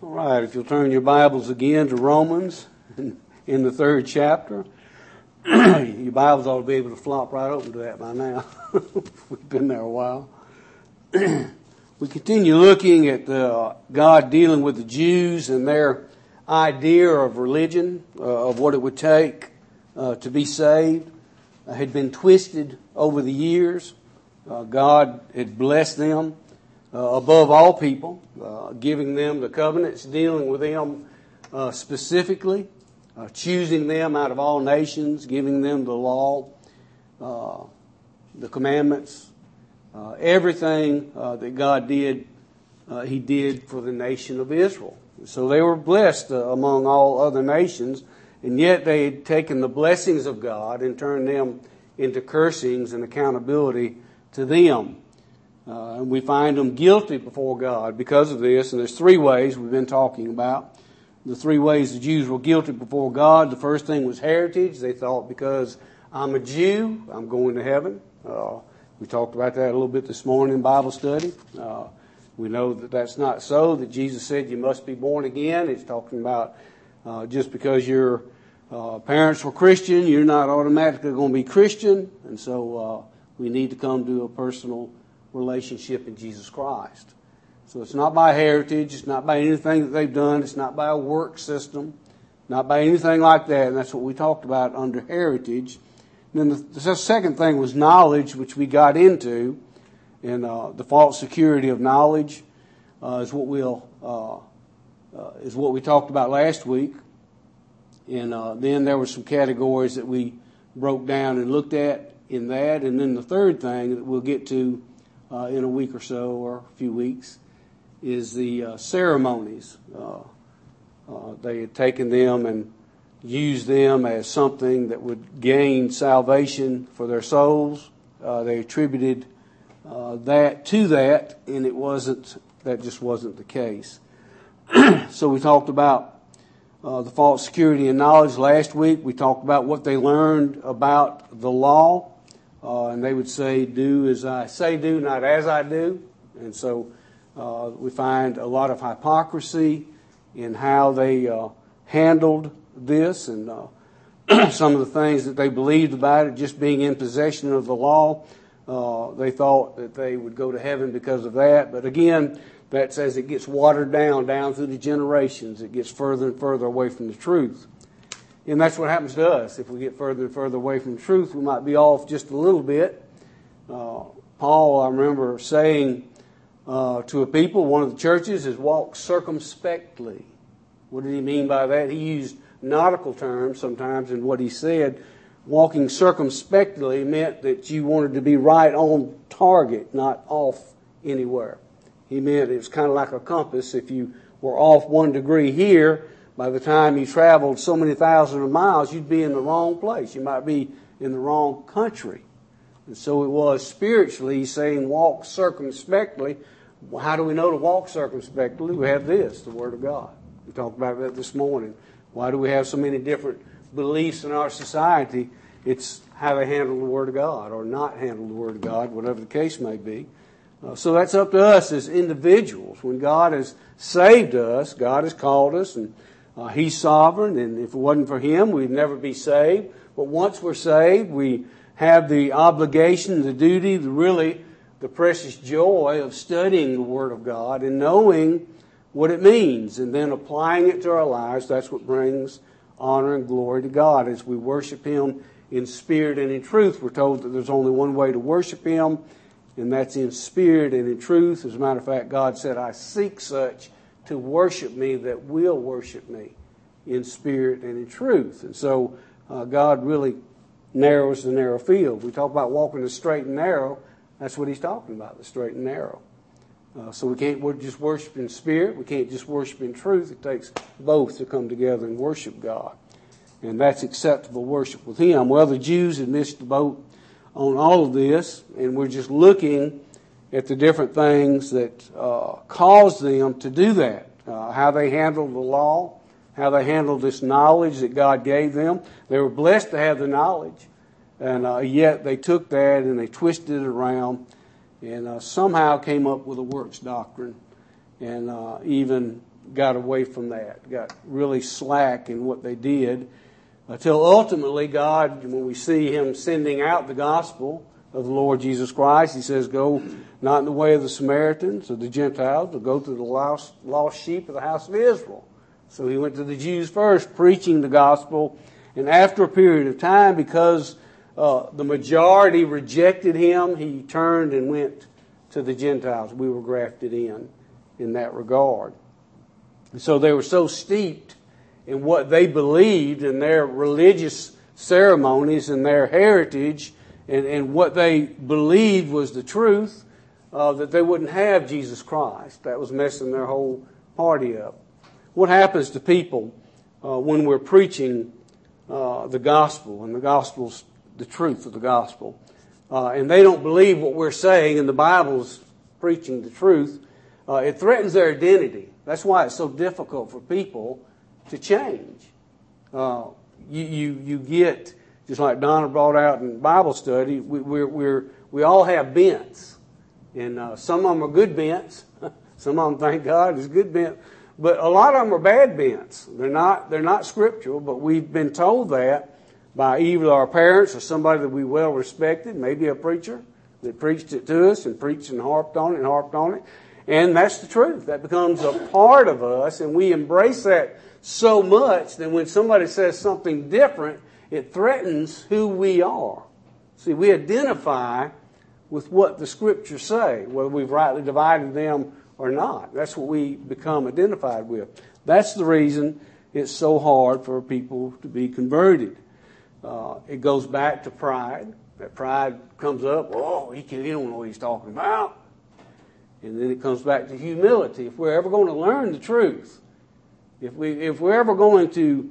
All right, if you'll turn your Bibles again to Romans in the 3rd chapter. Your Bibles ought to be able to flop right open to that by now. We've been there a while. We continue looking at God dealing with the Jews and their idea of religion, of what it would take to be saved, had been twisted over the years. God had blessed them above all people, giving them the covenants, dealing with them specifically, choosing them out of all nations, giving them the law, the commandments, everything that God did, He did for the nation of Israel. So they were blessed among all other nations, and yet they had taken the blessings of God and turned them into cursings and accountability to them. And we find them guilty before God because of this. And there's 3 ways we've been talking about. The 3 ways the Jews were guilty before God. The first thing was heritage. They thought because I'm a Jew, I'm going to heaven. We talked about that a little bit this morning in Bible study. We know that that's not so, that Jesus said you must be born again. It's talking about just because your parents were Christian, you're not automatically going to be Christian. And so we need to come to a personal relationship in Jesus Christ. So it's not by heritage, it's not by anything that they've done, it's not by a work system, not by anything like that, and that's what we talked about under heritage. And then the second thing was knowledge, which we got into, and the false security of knowledge is what we talked about last week. And then there were some categories that we broke down and looked at in that, and then the third thing that we'll get to in a week or so, or a few weeks, is the ceremonies. They had taken them and used them as something that would gain salvation for their souls. They attributed that to that, and that just wasn't the case. So we talked about the false security and knowledge last week. We talked about what they learned about the law. And they would say, do as I say do, not as I do. And so we find a lot of hypocrisy in how they handled this, and some of the things that they believed about it, just being in possession of the law. They thought that they would go to heaven because of that. But again, that's as it gets watered down through the generations. It gets further and further away from the truth. And that's what happens to us. If we get further and further away from the truth, we might be off just a little bit. Paul, I remember saying to a people, one of the churches, is walk circumspectly. What did he mean by that? He used nautical terms sometimes in what he said. Walking circumspectly meant that you wanted to be right on target, not off anywhere. He meant it was kind of like a compass. If you were off 1 degree here, by the time you traveled so many thousands of miles, you'd be in the wrong place. You might be in the wrong country. And so it was spiritually saying walk circumspectly. Well, how do we know to walk circumspectly? We have this, the Word of God. We talked about that this morning. Why do we have so many different beliefs in our society? It's how they handle the Word of God or not handle the Word of God, whatever the case may be. So that's up to us as individuals. When God has saved us, God has called us, and He's sovereign, and if it wasn't for Him, we'd never be saved. But once we're saved, we have the obligation, the duty, the precious joy of studying the Word of God and knowing what it means and then applying it to our lives. That's what brings honor and glory to God as we worship Him in spirit and in truth. We're told that there's only one way to worship Him, and that's in spirit and in truth. As a matter of fact, God said, I seek such to worship me that will worship me in spirit and in truth. And so God really narrows the narrow field. We talk about walking the straight and narrow. That's what He's talking about, the straight and narrow. So we can't just worship in spirit. We can't just worship in truth. It takes both to come together and worship God. And that's acceptable worship with Him. Well, the Jews had missed the boat on all of this, and we're just looking at the different things that caused them to do that. How they handled the law, how they handled this knowledge that God gave them. They were blessed to have the knowledge, and yet they took that and they twisted it around and somehow came up with a works doctrine and even got away from that, got really slack in what they did, until ultimately God, when we see Him sending out the gospel of the Lord Jesus Christ, He says, go not in the way of the Samaritans or the Gentiles, but go to the lost sheep of the house of Israel. So He went to the Jews first, preaching the gospel, and after a period of time, because the majority rejected Him, He turned and went to the Gentiles. We were grafted in that regard. And so they were so steeped in what they believed in their religious ceremonies and their heritage and what they believed was the truth, that they wouldn't have Jesus Christ. That was messing their whole party up. What happens to people when we're preaching the gospel, and the gospel's the truth of the gospel, and they don't believe what we're saying, and the Bible's preaching the truth? It threatens their identity. That's why it's so difficult for people to change. You get, just like Donna brought out in Bible study, we all have bents, and some of them are good bents. Some of them, thank God, is good bent, but a lot of them are bad bents. They're not scriptural, but we've been told that by either our parents or somebody that we well respected, maybe a preacher that preached it to us and preached and harped on it. And that's the truth. That becomes a part of us, and we embrace that so much that when somebody says something different, it threatens who we are. See, we identify with what the Scriptures say, whether we've rightly divided them or not. That's what we become identified with. That's the reason it's so hard for people to be converted. It goes back to pride. That pride comes up, he don't know what he's talking about. And then it comes back to humility. If we're ever going to learn the truth, if we're ever going to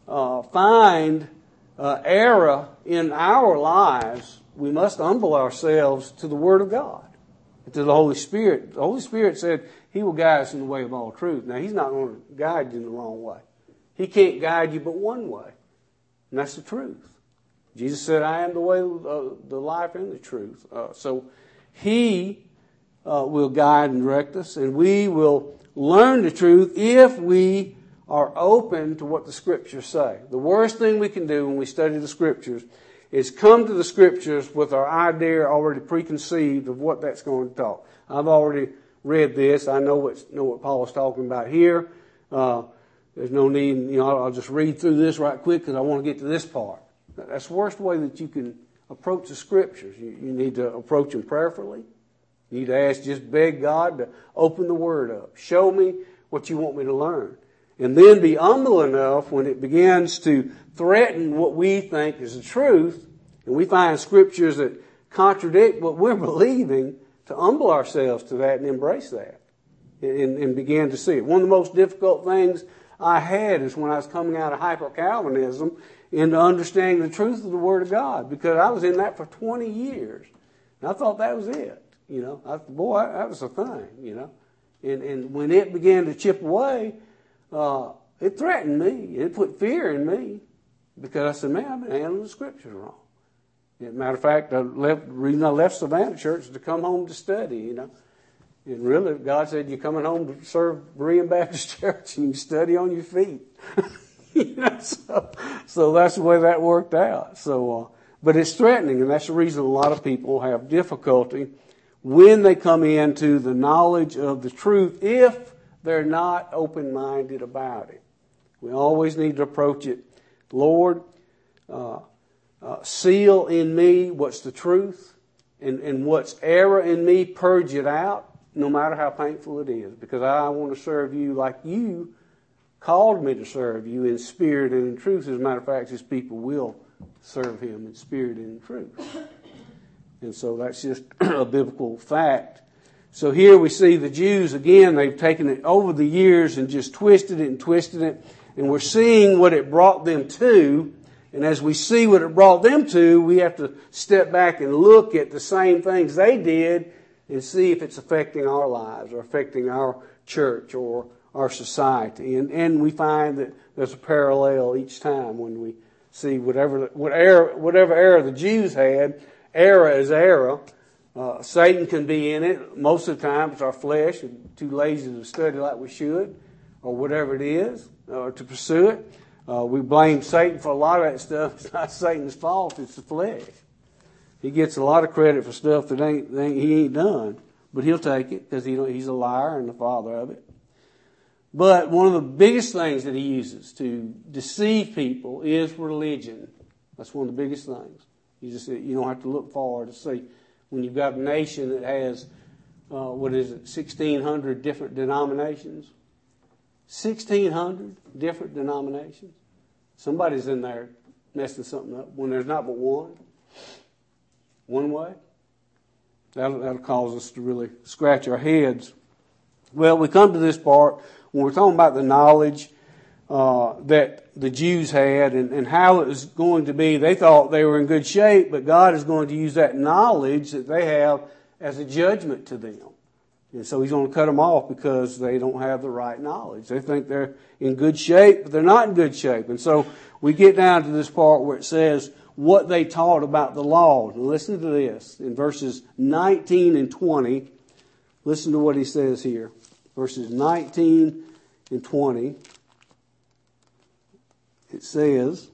find error in our lives, we must humble ourselves to the Word of God, to the Holy Spirit. The Holy Spirit said He will guide us in the way of all truth. Now, He's not going to guide you in the wrong way. He can't guide you but one way, and that's the truth. Jesus said, I am the way, the life, and the truth. So He will guide and direct us, and we will learn the truth if we are open to what the Scriptures say. The worst thing we can do when we study the Scriptures is come to the Scriptures with our idea already preconceived of what that's going to talk. I've already read this. I know what Paul is talking about here. There's no need, I'll just read through this right quick because I want to get to this part. That's the worst way that you can approach the Scriptures. You need to approach them prayerfully. You need to just beg God to open the Word up. Show me what you want me to learn. And then be humble enough when it begins to threaten what we think is the truth, and we find Scriptures that contradict what we're believing, to humble ourselves to that and embrace that and begin to see it. One of the most difficult things I had is when I was coming out of hyper-Calvinism into understanding the truth of the Word of God, because I was in that for 20 years. And I thought that was it. That was a thing, And when it began to chip away, it threatened me. It put fear in me, because I said, man, I've been handling the Scriptures wrong. As a matter of fact, the reason I left Savannah Church is to come home to study, And really, God said, you're coming home to serve Berean Baptist Church, and you can study on your feet. So that's the way that worked out. But it's threatening, and that's the reason a lot of people have difficulty when they come into the knowledge of the truth, if they're not open-minded about it. We always need to approach it, Lord, seal in me what's the truth, and what's error in me, purge it out, no matter how painful it is, because I want to serve you like you called me to serve you, in spirit and in truth. As a matter of fact, His people will serve Him in spirit and in truth. And so that's just a biblical fact. So here we see the Jews, again, they've taken it over the years and just twisted it, and we're seeing what it brought them to. And as we see what it brought them to, we have to step back and look at the same things they did and see if it's affecting our lives or affecting our church or our society. And we find that there's a parallel each time when we see whatever error the Jews had. Error is error. Satan can be in it. Most of the time it's our flesh, and too lazy to study like we should. or whatever it is, or to pursue it. We blame Satan for a lot of that stuff. It's not Satan's fault, it's the flesh. He gets a lot of credit for stuff that he ain't done, but he'll take it because he's a liar and the father of it. But one of the biggest things that he uses to deceive people is religion. That's one of the biggest things. You don't have to look far to see. When you've got a nation that has, 1,600 different denominations? 1,600 different denominations. Somebody's in there messing something up when there's not but one. One way. That'll cause us to really scratch our heads. Well, we come to this part when we're talking about the knowledge that the Jews had and how it was going to be. They thought they were in good shape, but God is going to use that knowledge that they have as a judgment to them. And so he's going to cut them off because they don't have the right knowledge. They think they're in good shape, but they're not in good shape. And so we get down to this part where it says what they taught about the law. Now listen to this. In verses 19 and 20, listen to what he says here. Verses 19 and 20. It says,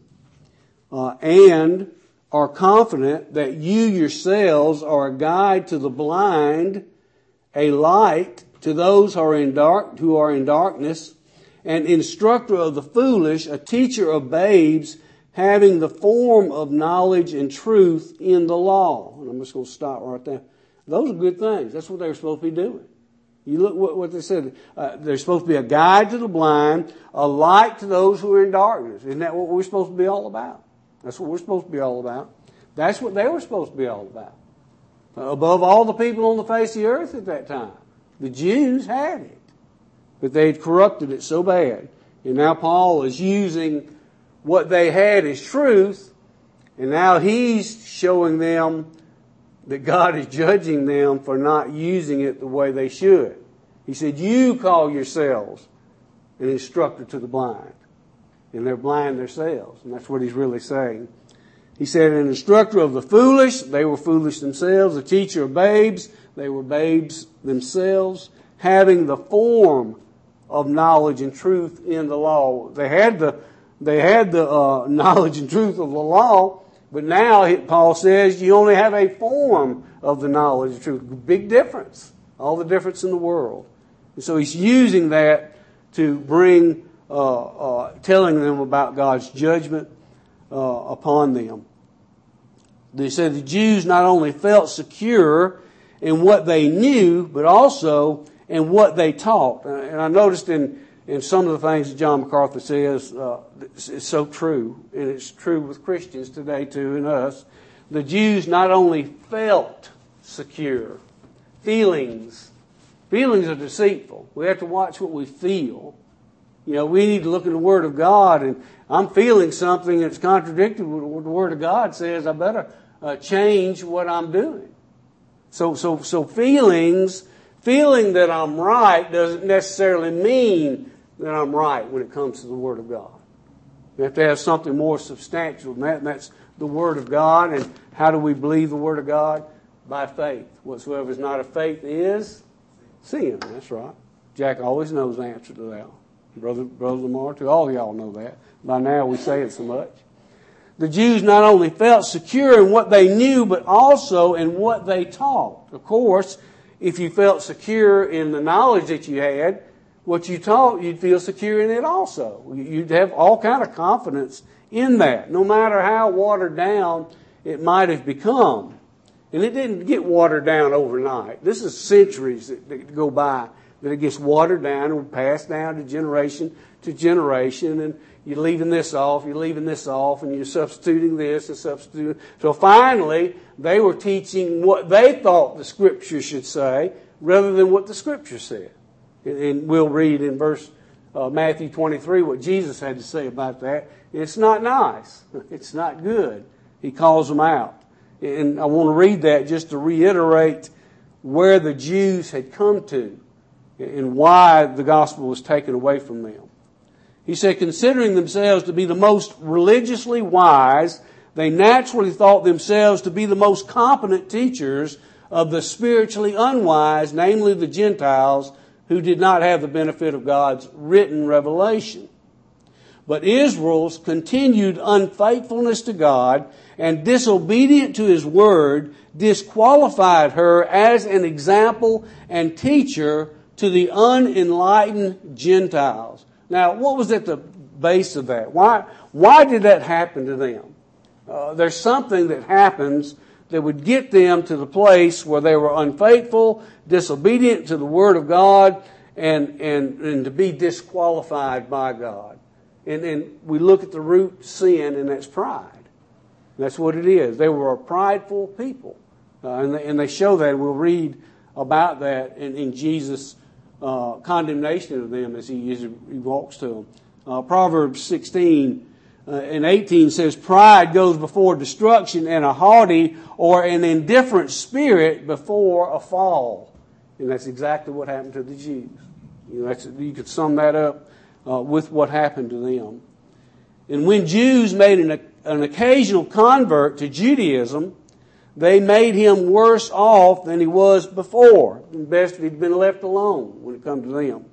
and are confident that you yourselves are a guide to the blind, a light to those who are in darkness, an instructor of the foolish, a teacher of babes, having the form of knowledge and truth in the law. And I'm just going to stop right there. Those are good things. That's what they were supposed to be doing. You look what they said. They're supposed to be a guide to the blind, a light to those who are in darkness. Isn't that what we're supposed to be all about? That's what we're supposed to be all about. That's what they were supposed to be all about. Above all the people on the face of the earth at that time, the Jews had it. But they had corrupted it so bad. And now Paul is using what they had as truth, and now he's showing them that God is judging them for not using it the way they should. He said, you call yourselves an instructor to the blind. And they're blind themselves. And that's what he's really saying. He said, an instructor of the foolish, they were foolish themselves. A teacher of babes, they were babes themselves. Having the form of knowledge and truth in the law. They had the knowledge and truth of the law. But now, Paul says, you only have a form of the knowledge and truth. Big difference. All the difference in the world. And so he's using that to bring, telling them about God's judgment upon them. They said the Jews not only felt secure in what they knew, but also in what they taught. And I noticed in some of the things that John MacArthur says, it's so true, and it's true with Christians today too, and us. The Jews not only felt secure, feelings are deceitful. We have to watch what we feel. We need to look at the Word of God, and I'm feeling something that's contradictory with what the Word of God says. I better change what I'm doing. So feeling that I'm right doesn't necessarily mean that I'm right when it comes to the Word of God. We have to have something more substantial than that, and that's the Word of God. And how do we believe the Word of God? By faith. Whatsoever is not of faith is sin. That's right. Jack always knows the answer to that. Brother Lamar, too. All of y'all know that. By now we say it so much. The Jews not only felt secure in what they knew, but also in what they taught. Of course, if you felt secure in the knowledge that you had, what you taught, you'd feel secure in it also. You'd have all kind of confidence in that, no matter how watered down it might have become. And it didn't get watered down overnight. This is centuries that go by that it gets watered down and passed down to generation, and you're leaving this off, and you're substituting this and substituting. So finally, they were teaching what they thought the Scripture should say rather than what the Scripture said. And we'll read in verse Matthew 23 what Jesus had to say about that. It's not nice. It's not good. He calls them out. And I want to read that just to reiterate where the Jews had come to and why the gospel was taken away from them. He said, considering themselves to be the most religiously wise, they naturally thought themselves to be the most competent teachers of the spiritually unwise, namely the Gentiles, who did not have the benefit of God's written revelation. But Israel's continued unfaithfulness to God and disobedient to His word disqualified her as an example and teacher to the unenlightened Gentiles. Now, what was at the base of that? Why did that happen to them? There's something that happens that would get them to the place where they were unfaithful, disobedient to the word of God, and to be disqualified by God. And we look at the root sin, and that's pride. That's what it is. They were a prideful people. And they show that. We'll read about that in Jesus' condemnation of them as he walks to them. Proverbs 16 and 18 says, pride goes before destruction, and a haughty or an indifferent spirit before a fall. And that's exactly what happened to the Jews. You could sum that up with what happened to them. And when Jews made an occasional convert to Judaism, they made him worse off than he was before. Best if he'd been left alone when it comes to them.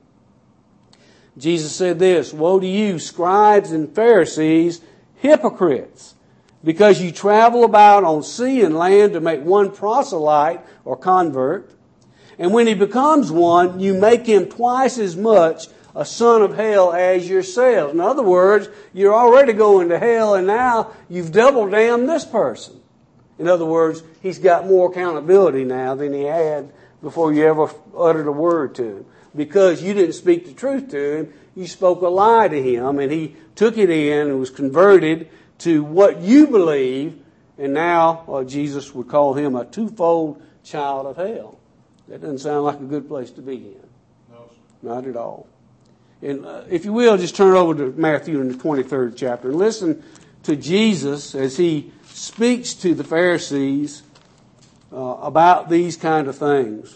Jesus said this, woe to you, scribes and Pharisees, hypocrites, because you travel about on sea and land to make one proselyte or convert. And when he becomes one, you make him twice as much a son of hell as yourselves. In other words, you're already going to hell, and now you've double damned this person. In other words, he's got more accountability now than he had before you ever uttered a word to him. Because you didn't speak the truth to him, you spoke a lie to him, and he took it in and was converted to what you believe, and now Jesus would call him a twofold child of hell. That doesn't sound like a good place to be in. No, sir. Not at all. And if you will, just turn over to Matthew in the 23rd chapter and listen to Jesus as he speaks to the Pharisees about these kind of things.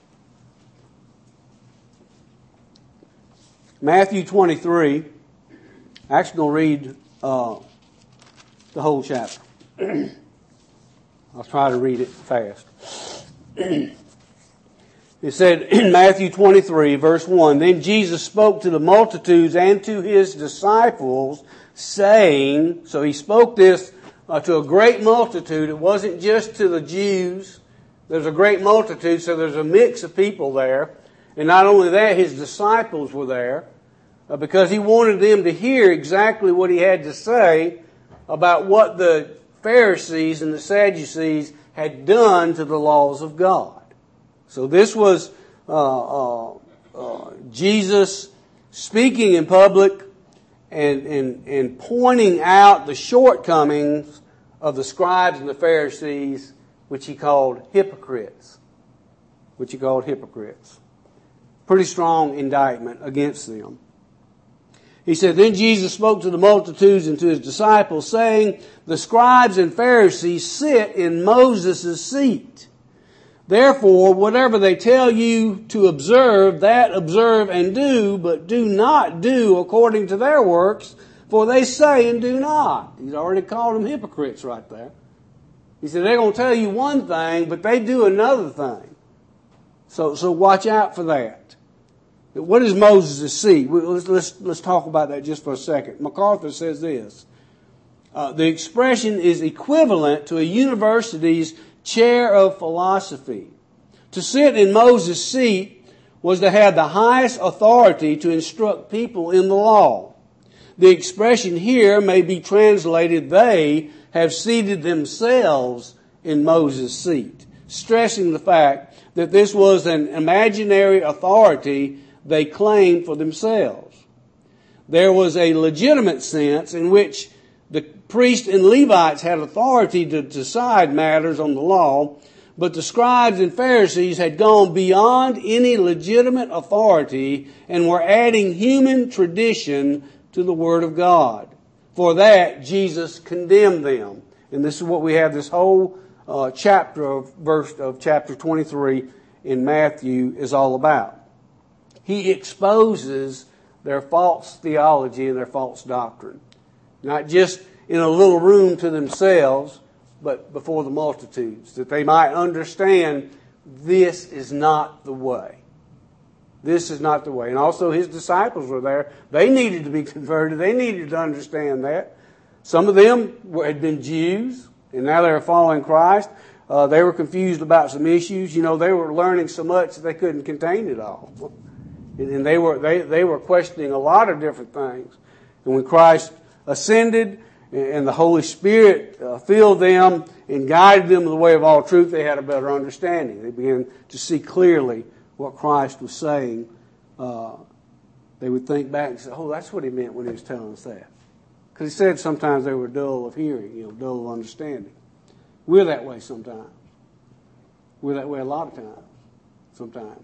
Matthew 23, I'm actually going to read the whole chapter. I'll try to read it fast. It said in Matthew 23, verse 1, then Jesus spoke to the multitudes and to his disciples, saying, so he spoke this to a great multitude. It wasn't just to the Jews. There's a great multitude, so there's a mix of people there. And not only that, his disciples were there because he wanted them to hear exactly what he had to say about what the Pharisees and the Sadducees had done to the laws of God. So this was Jesus speaking in public and pointing out the shortcomings of the scribes and the Pharisees, which he called hypocrites. Pretty strong indictment against them. He said, then Jesus spoke to the multitudes and to his disciples, saying, the scribes and Pharisees sit in Moses' seat. Therefore, whatever they tell you to observe, that observe and do, but do not do according to their works, for they say and do not. He's already called them hypocrites right there. He said they're going to tell you one thing, but they do another thing. So watch out for that. What is Moses' seat? Let's talk about that just for a second. MacArthur says this. The expression is equivalent to a university's chair of philosophy. To sit in Moses' seat was to have the highest authority to instruct people in the law. The expression here may be translated, they have seated themselves in Moses' seat, stressing the fact that this was an imaginary authority they claimed for themselves. There was a legitimate sense in which the priests and Levites had authority to decide matters on the law, but the scribes and Pharisees had gone beyond any legitimate authority and were adding human tradition to the Word of God. For that, Jesus condemned them. And this is what we have this whole chapter of chapter 23 in Matthew is all about. He exposes their false theology and their false doctrine. Not just in a little room to themselves, but before the multitudes, that they might understand this is not the way. This is not the way. And also his disciples were there. They needed to be converted. They needed to understand that. Some of them had been Jews, and now they were following Christ. They were confused about some issues. You know, they were learning so much that they couldn't contain it all. And they were questioning a lot of different things. And when Christ ascended and the Holy Spirit filled them and guided them in the way of all truth, they had a better understanding. They began to see clearly what Christ was saying. They would think back and say, oh, that's what he meant when he was telling us that. Because he said sometimes they were dull of hearing, dull of understanding. We're that way sometimes. We're that way a lot of times. Sometimes.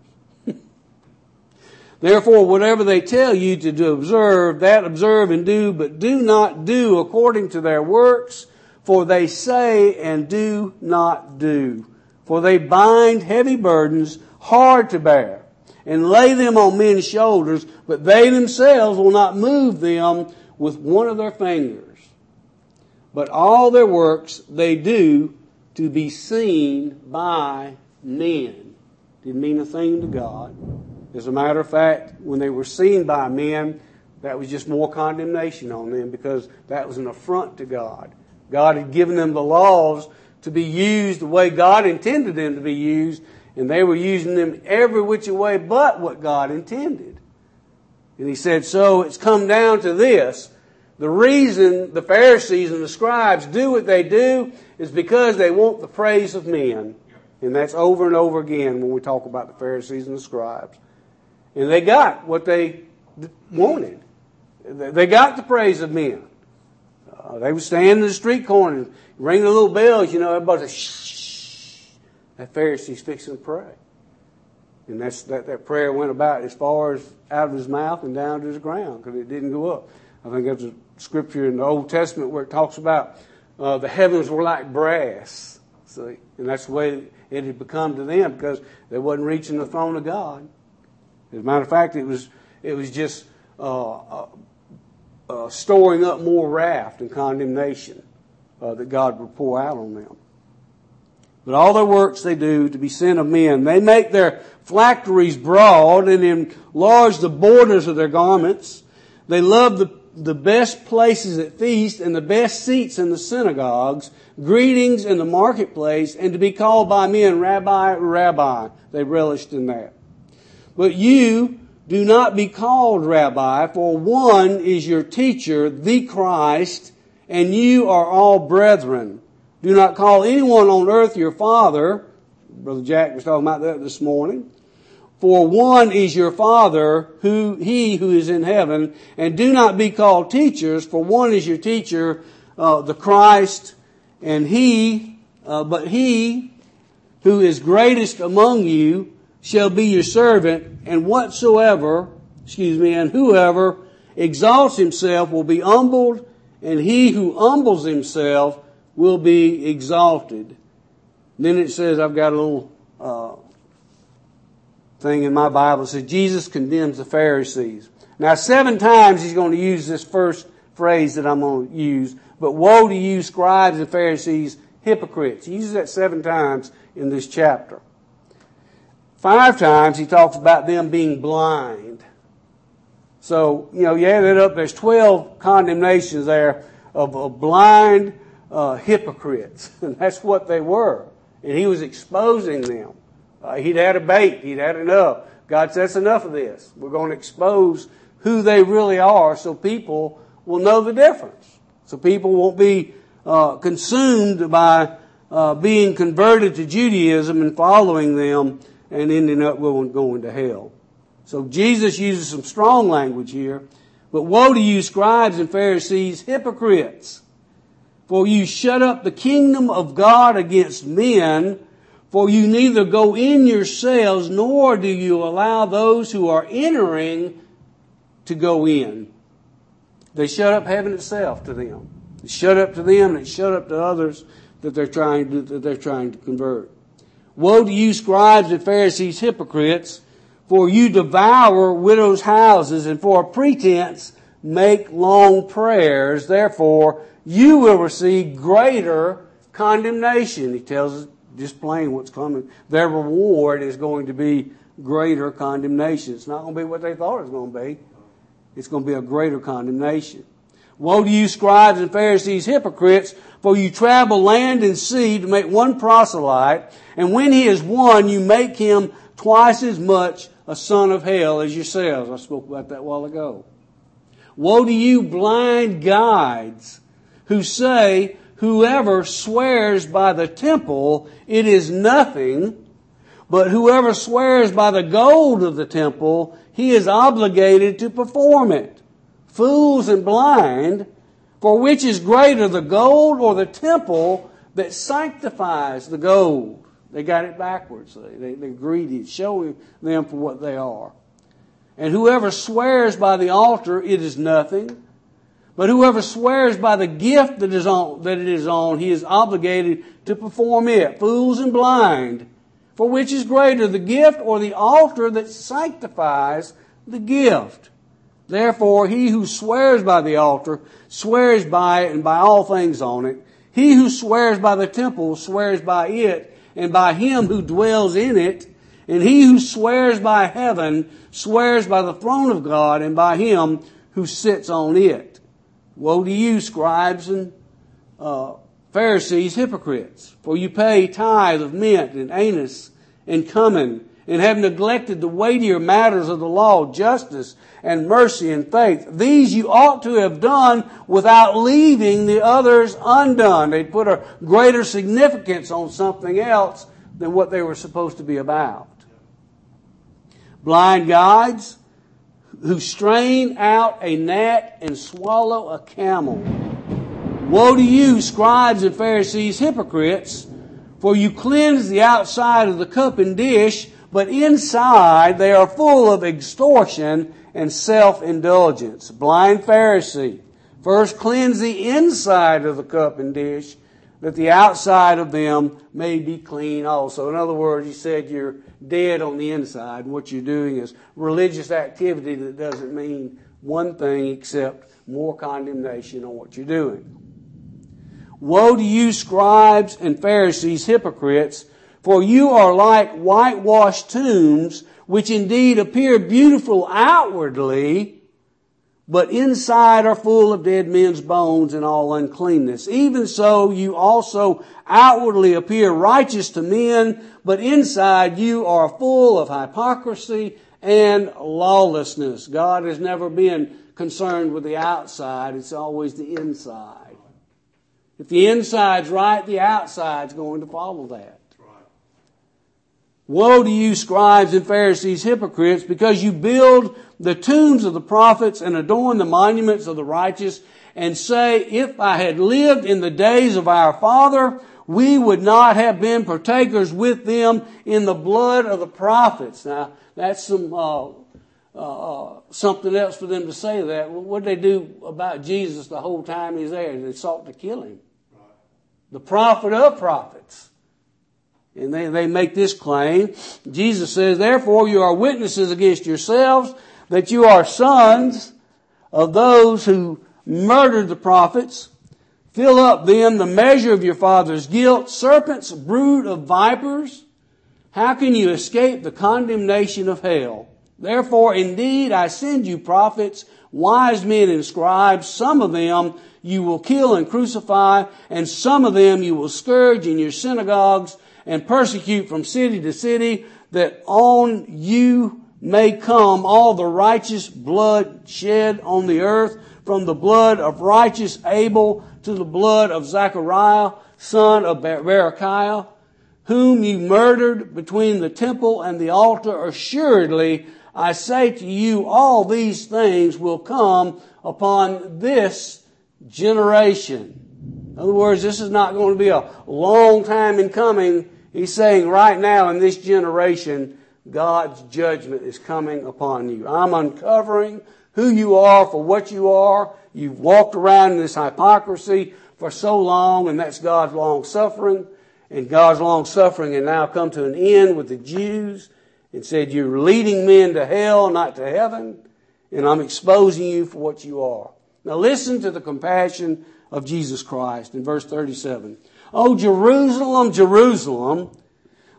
Therefore, whatever they tell you to do, observe and do, but do not do according to their works, for they say and do not do. For they bind heavy burdens, hard to bear, and lay them on men's shoulders, but they themselves will not move them with one of their fingers. But all their works they do to be seen by men. Didn't mean a thing to God. As a matter of fact, when they were seen by men, that was just more condemnation on them because that was an affront to God. God had given them the laws to be used the way God intended them to be used, and they were using them every which way but what God intended. And he said, so it's come down to this. The reason the Pharisees and the scribes do what they do is because they want the praise of men. And that's over and over again when we talk about the Pharisees and the scribes. And they got what they wanted. They got the praise of men. They would stand in the street corner and ring the little bells, everybody said, shh. That Pharisee's fixing to pray. And that prayer went about as far as out of his mouth and down to his ground because it didn't go up. I think there's a scripture in the Old Testament where it talks about the heavens were like brass. See? And that's the way it had become to them because they wasn't reaching the throne of God. As a matter of fact, it was just storing up more wrath and condemnation that God would pour out on them. But all their works they do to be seen of men. They make their phylacteries broad and enlarge the borders of their garments. They love the best places at feast and the best seats in the synagogues, greetings in the marketplace, and to be called by men, Rabbi, Rabbi. They relished in that. But you do not be called Rabbi, for one is your teacher, the Christ, and you are all brethren. Do not call anyone on earth your father. Brother Jack was talking about that this morning. For one is your Father, he who is in heaven, and do not be called teachers, for one is your teacher, the Christ, and but he who is greatest among you shall be your servant, and whoever exalts himself will be humbled, and he who humbles himself will be exalted. Then it says, I've got a little thing in my Bible that says Jesus condemns the Pharisees. Now 7 times he's going to use this first phrase that I'm going to use. But woe to you, scribes and Pharisees, hypocrites. He uses that 7 times in this chapter. 5 times he talks about them being blind. So, you add it up, there's 12 condemnations there of blind hypocrites. And that's what they were. And he was exposing them. He'd had a bait. He'd had enough. God says, that's enough of this. We're going to expose who they really are so people will know the difference. So people won't be consumed by being converted to Judaism and following them and ending up going to hell. So Jesus uses some strong language here. But woe to you, scribes and Pharisees, hypocrites! For you shut up the kingdom of God against men. For you neither go in yourselves, nor do you allow those who are entering to go in. They shut up heaven itself to them. It's shut up to them, and it's shut up to others that they're trying to convert. Woe to you, scribes and Pharisees, hypocrites! For you devour widows' houses, and for a pretense make long prayers. Therefore, you will receive greater condemnation. He tells us just plain what's coming. Their reward is going to be greater condemnation. It's not going to be what they thought it was going to be. It's going to be a greater condemnation. Woe to you, scribes and Pharisees, hypocrites, for you travel land and sea to make one proselyte, and when he is one, you make him twice as much a son of hell as yourselves. I spoke about that a while ago. Woe to you, blind guides, who say, whoever swears by the temple, it is nothing, but whoever swears by the gold of the temple, he is obligated to perform it. Fools and blind, for which is greater, the gold or the temple that sanctifies the gold? They got it backwards. They're greedy, showing them for what they are. And whoever swears by the altar, it is nothing. But whoever swears by the gift that it is on, he is obligated to perform it. Fools and blind, for which is greater, the gift or the altar that sanctifies the gift? Therefore, he who swears by the altar swears by it and by all things on it. He who swears by the temple swears by it and by him who dwells in it. And he who swears by heaven swears by the throne of God and by him who sits on it. Woe to you, scribes and Pharisees, hypocrites, for you pay tithe of mint and anise and cumin, and have neglected the weightier matters of the law, justice and mercy and faith. These you ought to have done without leaving the others undone. They put a greater significance on something else than what they were supposed to be about. Blind guides who strain out a gnat and swallow a camel. Woe to you, scribes and Pharisees, hypocrites, for you cleanse the outside of the cup and dish, but inside they are full of extortion and self-indulgence. Blind Pharisee, first cleanse the inside of the cup and dish, that the outside of them may be clean also. In other words, he said you're dead on the inside, and what you're doing is religious activity that doesn't mean one thing except more condemnation on what you're doing. Woe to you, scribes and Pharisees, hypocrites, for you are like whitewashed tombs, which indeed appear beautiful outwardly, but inside are full of dead men's bones and all uncleanness. Even so, you also outwardly appear righteous to men, but inside you are full of hypocrisy and lawlessness. God has never been concerned with the outside. It's always the inside. If the inside's right, the outside's going to follow that. Woe to you, scribes and Pharisees, hypocrites, because you build the tombs of the prophets and adorn the monuments of the righteous, and say, if I had lived in the days of our father, we would not have been partakers with them in the blood of the prophets. Now, that's something else for them to say that. Well, what did they do about Jesus the whole time he's there? They sought to kill him. The prophet of prophets. And they make this claim. Jesus says, therefore you are witnesses against yourselves that you are sons of those who murdered the prophets. Fill up then the measure of your father's guilt. Serpents, brood of vipers, how can you escape the condemnation of hell? Therefore, indeed, I send you prophets, wise men and scribes. Some of them you will kill and crucify, and some of them you will scourge in your synagogues and persecute from city to city, that on you may come all the righteous blood shed on the earth, from the blood of righteous Abel to the blood of Zechariah, son of Berechiah, whom you murdered between the temple and the altar. Assuredly, I say to you, all these things will come upon this generation. In other words, this is not going to be a long time in coming. He's saying right now in this generation, God's judgment is coming upon you. I'm uncovering who you are for what you are. You've walked around in this hypocrisy for so long, and that's God's long suffering. And God's long suffering had now come to an end with the Jews, and said, you're leading men to hell, not to heaven, and I'm exposing you for what you are. Now listen to the compassion of Jesus Christ in verse 37. Oh, Jerusalem, Jerusalem,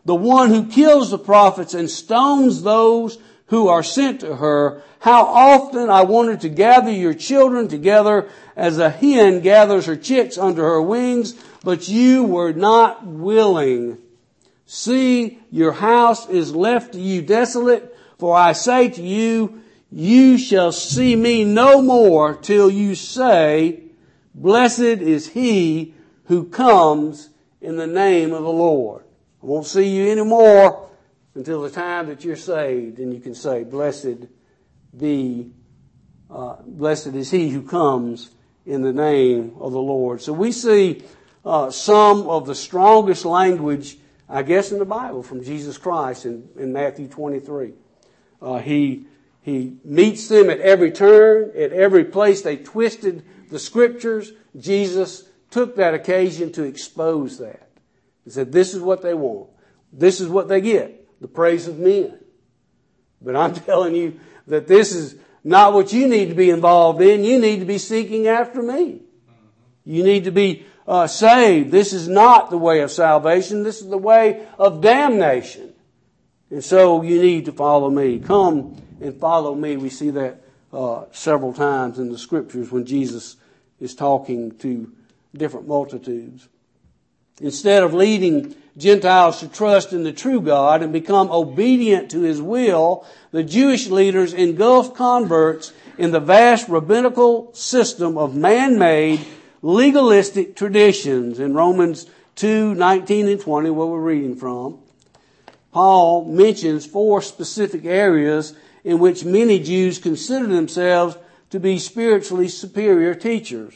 the one who kills the prophets and stones those who are sent to her. How often I wanted to gather your children together as a hen gathers her chicks under her wings, but you were not willing. See, your house is left to you desolate, for I say to you, you shall see me no more till you say, blessed is he who comes in the name of the Lord. I won't see you anymore until the time that you're saved, and you can say, blessed is he who comes in the name of the Lord. So we see some of the strongest language, I guess, in the Bible from Jesus Christ in Matthew 23. He meets them at every turn, at every place they twisted the Scriptures. Jesus took that occasion to expose that. He said, this is what they want. This is what they get, the praise of men. But I'm telling you that this is not what you need to be involved in. You need to be seeking after me. You need to be saved. This is not the way of salvation. This is the way of damnation. And so you need to follow me. Come and follow me. We see that several times in the Scriptures when Jesus is talking to different multitudes. Instead of leading Gentiles to trust in the true God and become obedient to His will, the Jewish leaders engulfed converts in the vast rabbinical system of man-made legalistic traditions. In Romans 2:19 and 20, where we're reading from, Paul mentions 4 specific areas in which many Jews consider themselves to be spiritually superior teachers.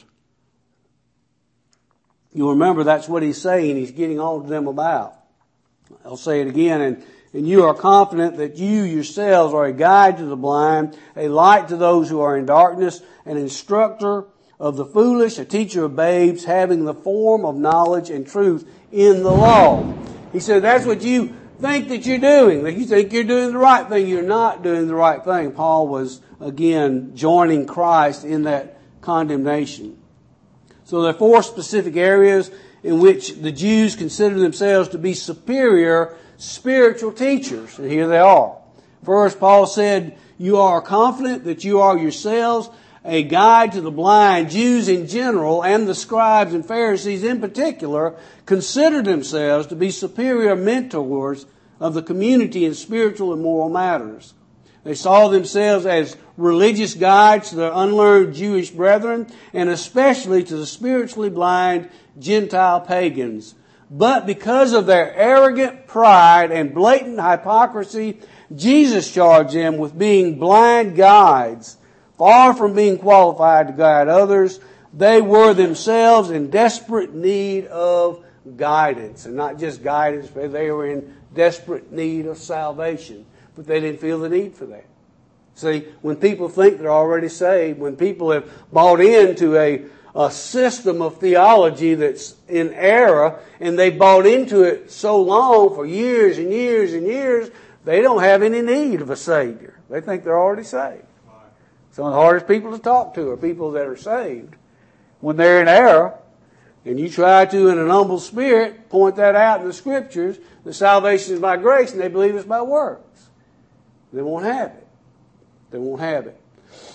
You'll remember that's what he's saying. He's getting on to them about. I'll say it again. And you are confident that you yourselves are a guide to the blind, a light to those who are in darkness, an instructor of the foolish, a teacher of babes, having the form of knowledge and truth in the law. He said that's what you think that you're doing. That you think you're doing the right thing. You're not doing the right thing. Paul was, again, joining Christ in that condemnation. So there are 4 specific areas in which the Jews consider themselves to be superior spiritual teachers. And here they are. First, Paul said, you are confident that you are yourselves a guide to the blind. Jews in general, and the scribes and Pharisees in particular, considered themselves to be superior mentors of the community in spiritual and moral matters. They saw themselves as religious guides to their unlearned Jewish brethren, and especially to the spiritually blind Gentile pagans. But because of their arrogant pride and blatant hypocrisy, Jesus charged them with being blind guides. Far from being qualified to guide others, they were themselves in desperate need of guidance. And not just guidance, but they were in desperate need of salvation. But they didn't feel the need for that. See, when people think they're already saved, when people have bought into a system of theology that's in error, and they bought into it so long for years and years and years, they don't have any need of a Savior. They think they're already saved. Some of the hardest people to talk to are people that are saved. When they're in error, and you try to, in an humble spirit, point that out in the Scriptures, that salvation is by grace, and they believe it's by works. They won't have it. They won't have it.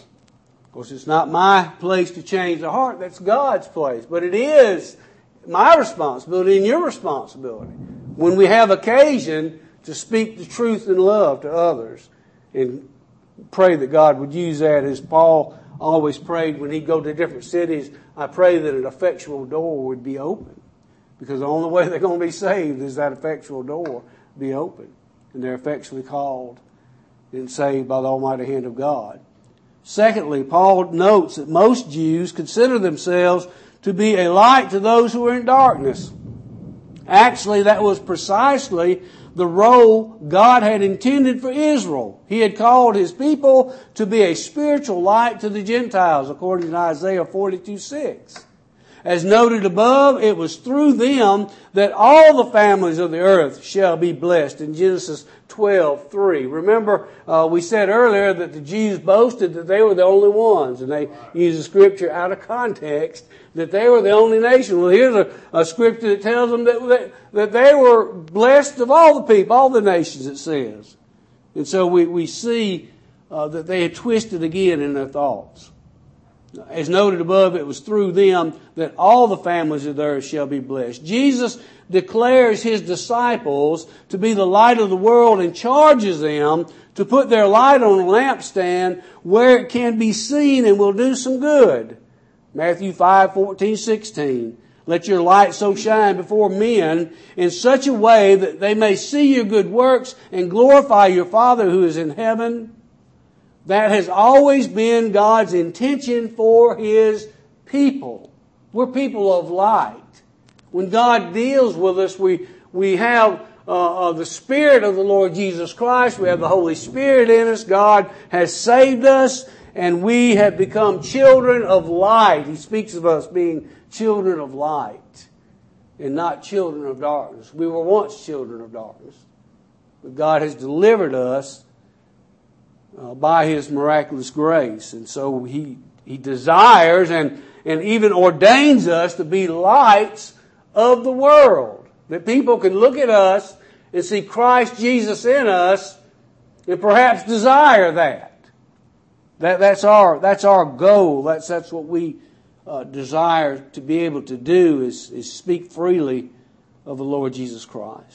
Of course, it's not my place to change the heart. That's God's place. But it is my responsibility and your responsibility when we have occasion to speak the truth in love to others. And pray that God would use that, as Paul always prayed when he'd go to different cities. I pray that an effectual door would be open. Because the only way they're going to be saved is that effectual door be open. And they're effectually called and saved by the almighty hand of God. Secondly, Paul notes that most Jews consider themselves to be a light to those who are in darkness. Actually, that was precisely the role God had intended for Israel. He had called His people to be a spiritual light to the Gentiles, according to Isaiah 42:6. As noted above, it was through them that all the families of the earth shall be blessed in Genesis 12:3. Remember, we said earlier that the Jews boasted that they were the only ones, and they used the scripture out of context, that they were the only nation. Well, here's a scripture that tells them that they were blessed of all the people, all the nations, it says. And so we see that they had twisted again in their thoughts. As noted above, it was through them that all the families of the earth shall be blessed. Jesus declares his disciples to be the light of the world and charges them to put their light on a lampstand where it can be seen and will do some good. Matthew 5:14-16. Let your light so shine before men in such a way that they may see your good works and glorify your Father who is in heaven. That has always been God's intention for his people. We're people of light. When God deals with us, we have the Spirit of the Lord Jesus Christ. We have the Holy Spirit in us. God has saved us, and we have become children of light. He speaks of us being children of light and not children of darkness. We were once children of darkness, but God has delivered us by his miraculous grace. And so he desires and even ordains us to be lights of the world. That people can look at us and see Christ Jesus in us and perhaps desire that. That's our goal. That's what we desire to be able to do is speak freely of the Lord Jesus Christ.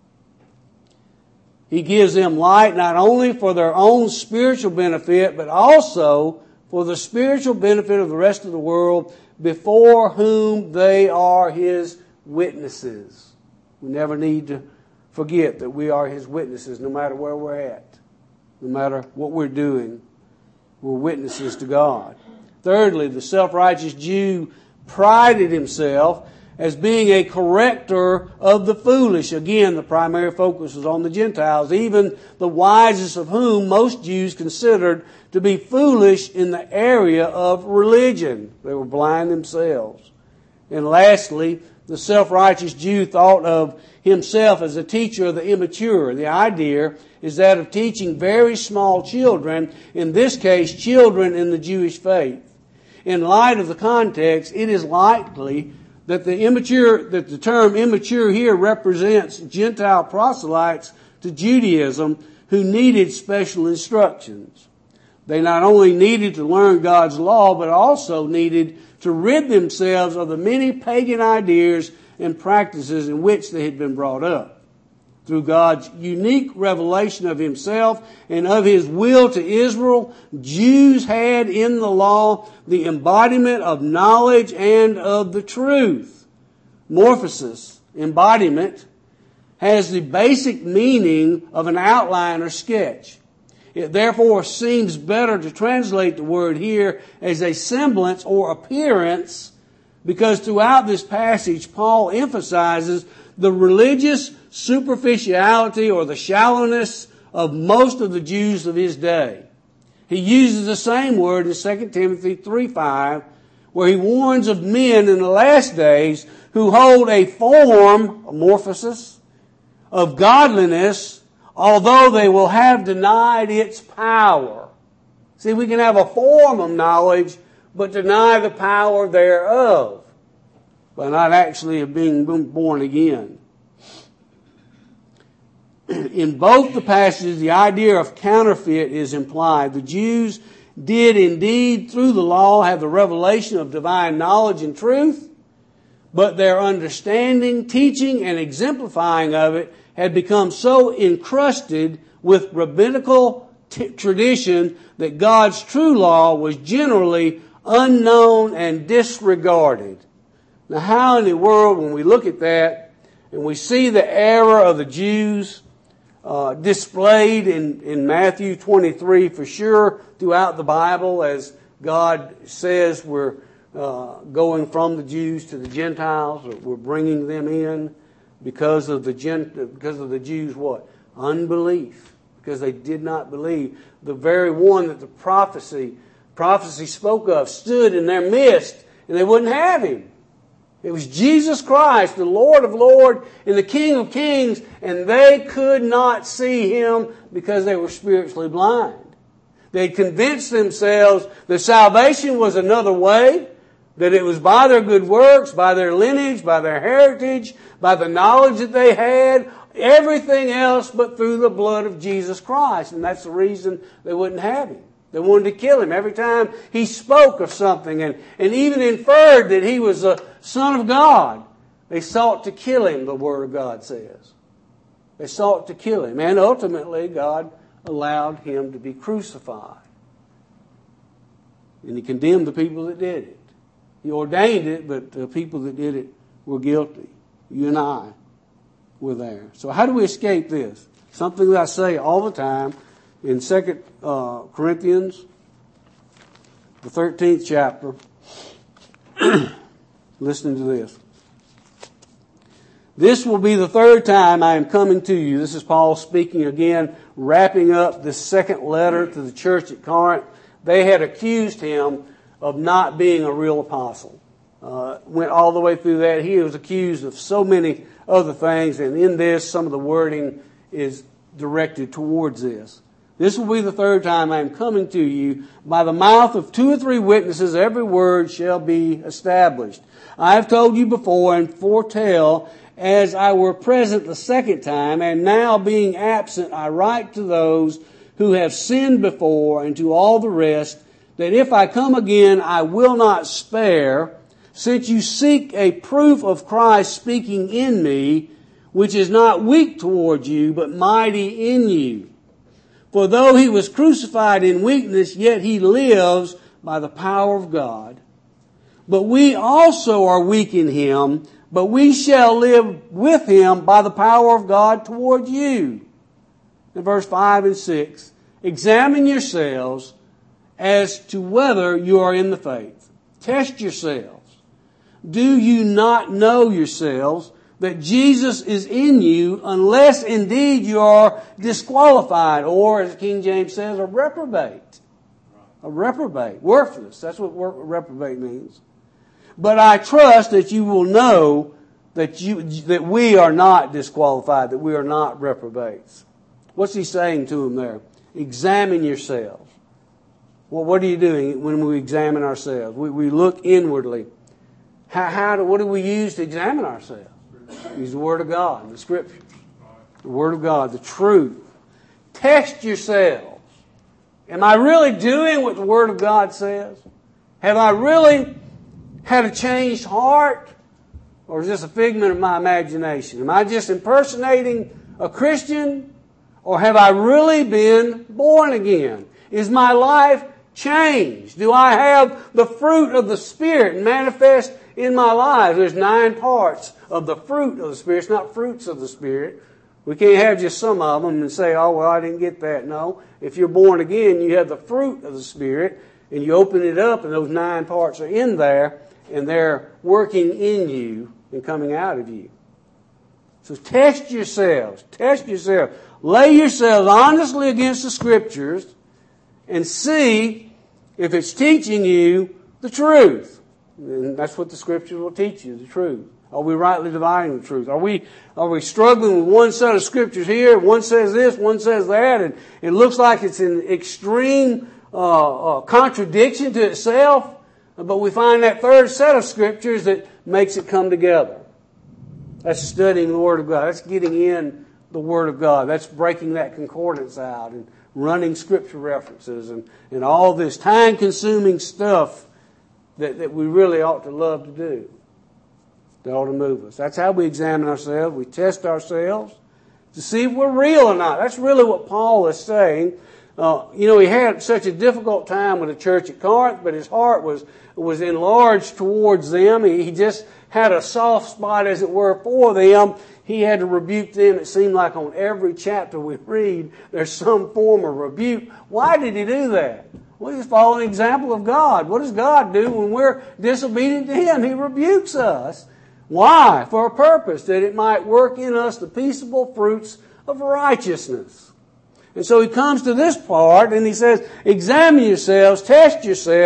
He gives them light not only for their own spiritual benefit, but also for the spiritual benefit of the rest of the world before whom they are his witnesses. We never need to forget that we are his witnesses no matter where we're at, no matter what we're doing. We're witnesses to God. Thirdly, the self-righteous Jew prided himself as being a corrector of the foolish. Again, the primary focus was on the Gentiles, even the wisest of whom most Jews considered to be foolish in the area of religion. They were blind themselves. And lastly, the self-righteous Jew thought of himself as a teacher of the immature. The idea is that of teaching very small children, in this case, children in the Jewish faith. In light of the context, it is likely that the term immature here represents Gentile proselytes to Judaism who needed special instructions. They not only needed to learn God's law, but also needed to rid themselves of the many pagan ideas and practices in which they had been brought up. Through God's unique revelation of himself and of his will to Israel, Jews had in the law the embodiment of knowledge and of the truth. Morphosis, embodiment, has the basic meaning of an outline or sketch. It therefore seems better to translate the word here as a semblance or appearance, because throughout this passage, Paul emphasizes the religious superficiality or the shallowness of most of the Jews of his day. He uses the same word in 2 Timothy 3:5, where he warns of men in the last days who hold a form, amorphosis, of godliness, although they will have denied its power. See, we can have a form of knowledge, but deny the power thereof, by not actually being born again. In both the passages, the idea of counterfeit is implied. The Jews did indeed, through the law, have the revelation of divine knowledge and truth, but their understanding, teaching, and exemplifying of it had become so encrusted with rabbinical tradition that God's true law was generally unknown and disregarded. Now, how in the world, when we look at that and we see the error of the Jews displayed in Matthew 23 for sure throughout the Bible, as God says we're going from the Jews to the Gentiles, or we're bringing them in because of the Jews' what? Unbelief. Because they did not believe. The very one that the prophecy spoke of stood in their midst, and they wouldn't have him. It was Jesus Christ, the Lord of Lords and the King of Kings, and they could not see Him because they were spiritually blind. They convinced themselves that salvation was another way, that it was by their good works, by their lineage, by their heritage, by the knowledge that they had, everything else but through the blood of Jesus Christ. And that's the reason they wouldn't have Him. They wanted to kill Him every time He spoke of something and even inferred that He was the Son of God. They sought to kill Him, the Word of God says. They sought to kill Him. And ultimately, God allowed Him to be crucified. And He condemned the people that did it. He ordained it, but the people that did it were guilty. You and I were there. So how do we escape this? Something that I say all the time in 2 Corinthians, the 13th chapter. Listen to this. This will be the third time I am coming to you. This is Paul speaking again, wrapping up this second letter to the church at Corinth. They had accused him of not being a real apostle. Went all the way through that. He was accused of so many other things, and in this, some of the wording is directed towards this. This will be the third time I am coming to you. By the mouth of 2 or 3 witnesses, every word shall be established. I have told you before and foretell, as I were present the second time, and now being absent, I write to those who have sinned before and to all the rest, that if I come again, I will not spare, since you seek a proof of Christ speaking in me, which is not weak toward you, but mighty in you. For though He was crucified in weakness, yet He lives by the power of God. But we also are weak in Him, but we shall live with Him by the power of God toward you. In verse 5 and 6, examine yourselves as to whether you are in the faith. Test yourselves. Do you not know yourselves that Jesus is in you, unless indeed you are disqualified, or as King James says, a reprobate. A reprobate, worthless. That's what reprobate means. But I trust that you will know that we are not disqualified, that we are not reprobates. What's he saying to them there? Examine yourselves. Well, what are you doing when we examine ourselves? We look inwardly. What do we use to examine ourselves? Use the Word of God, the Scriptures. The Word of God, the truth. Test yourselves. Am I really doing what the Word of God says? Have I really had a changed heart? Or is this a figment of my imagination? Am I just impersonating a Christian? Or have I really been born again? Is my life changed? Do I have the fruit of the Spirit manifest in my life? There's 9 parts of the fruit of the Spirit. It's not fruits of the Spirit. We can't have just some of them and say, oh, well, I didn't get that. No. If you're born again, you have the fruit of the Spirit, and you open it up, and those 9 parts are in there, and they're working in you and coming out of you. So test yourselves. Test yourselves. Lay yourselves honestly against the Scriptures and see if it's teaching you the truth. And that's what the Scriptures will teach you, the truth. Are we rightly dividing the truth? Are we struggling with one set of Scriptures here? One says this, one says that, and it looks like it's in extreme contradiction to itself, but we find that third set of Scriptures that makes it come together. That's studying the Word of God. That's getting in the Word of God. That's breaking that concordance out and running Scripture references and all this time-consuming stuff that we really ought to love to do. That ought to move us. That's how we examine ourselves. We test ourselves to see if we're real or not. That's really what Paul is saying. He had such a difficult time with the church at Corinth, but his heart was enlarged towards them. He just had a soft spot, as it were, for them. He had to rebuke them. It seemed like on every chapter we read, there's some form of rebuke. Why did he do that? Well, he's following an example of God. What does God do when we're disobedient to Him? He rebukes us. Why? For a purpose, that it might work in us the peaceable fruits of righteousness. And so he comes to this part and he says, examine yourselves, test yourselves,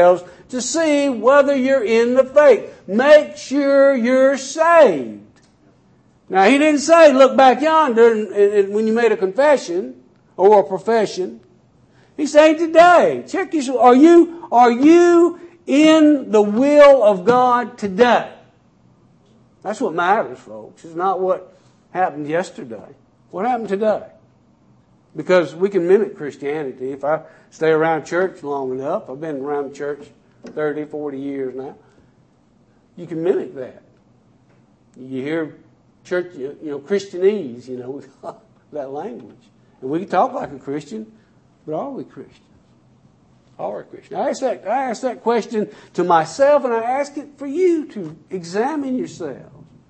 to see whether you're in the faith. Make sure you're saved. Now, he didn't say, look back yonder and when you made a confession or a profession. He's saying today, check yourself. Are you in the will of God today? That's what matters, folks. It's not what happened yesterday. What happened today? Because we can mimic Christianity. If I stay around church long enough, I've been around church 30, 40 years now, you can mimic that. You hear church, Christianese, that language. And we can talk like a Christian, but are we Christians? Are we Christians? I ask that question to myself, and I ask it for you to examine yourselves.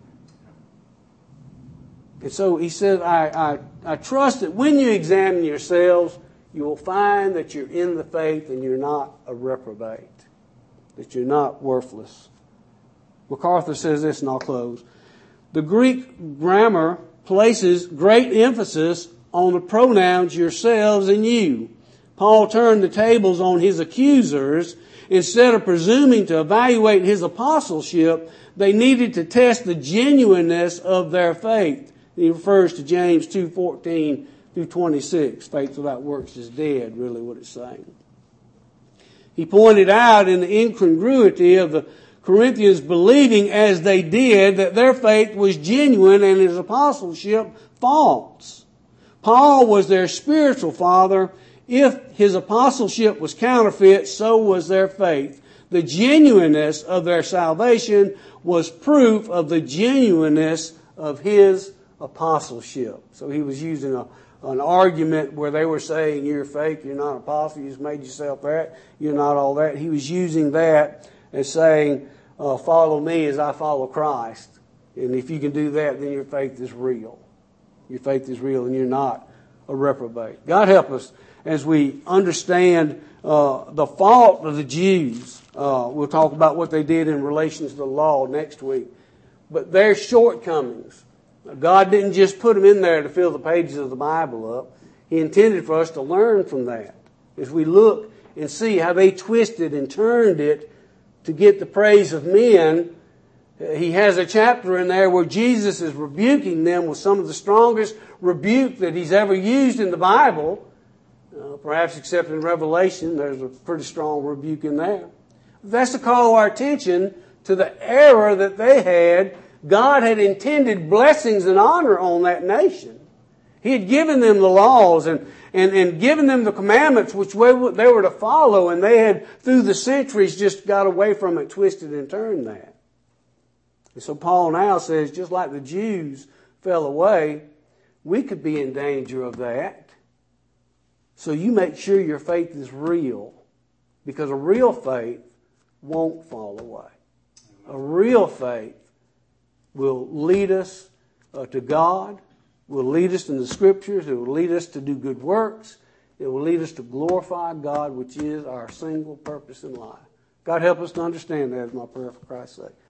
And so he says, I trust that when you examine yourselves, you will find that you're in the faith and you're not a reprobate, that you're not worthless. MacArthur says this, and I'll close. The Greek grammar places great emphasis on the pronouns yourselves and you. Paul turned the tables on his accusers. Instead of presuming to evaluate his apostleship, they needed to test the genuineness of their faith. He refers to James 2:14 through 26. Faith without works is dead, really what it's saying. He pointed out in the incongruity of the Corinthians believing as they did that their faith was genuine and his apostleship false. Paul was their spiritual father. If his apostleship was counterfeit, so was their faith. The genuineness of their salvation was proof of the genuineness of his apostleship. So he was using an argument where they were saying, you're fake, you're not an apostle, you just made yourself that, you're not all that. He was using that as saying, follow me as I follow Christ. And if you can do that, then your faith is real. Your faith is real and you're not a reprobate. God help us as we understand the fault of the Jews. We'll talk about what they did in relation to the law next week. But their shortcomings. God didn't just put them in there to fill the pages of the Bible up. He intended for us to learn from that. As we look and see how they twisted and turned it to get the praise of men, he has a chapter in there where Jesus is rebuking them with some of the strongest rebuke that he's ever used in the Bible. Perhaps except in Revelation, there's a pretty strong rebuke in there. That's to call our attention to the error that they had. God had intended blessings and honor on that nation. He had given them the laws and given them the commandments which they were to follow, and they had, through the centuries, just got away from it, twisted and turned that. And so Paul now says, just like the Jews fell away, we could be in danger of that. So you make sure your faith is real, because a real faith won't fall away. A real faith will lead us to God, will lead us in the Scriptures, it will lead us to do good works, it will lead us to glorify God, which is our single purpose in life. God help us to understand that, is my prayer for Christ's sake.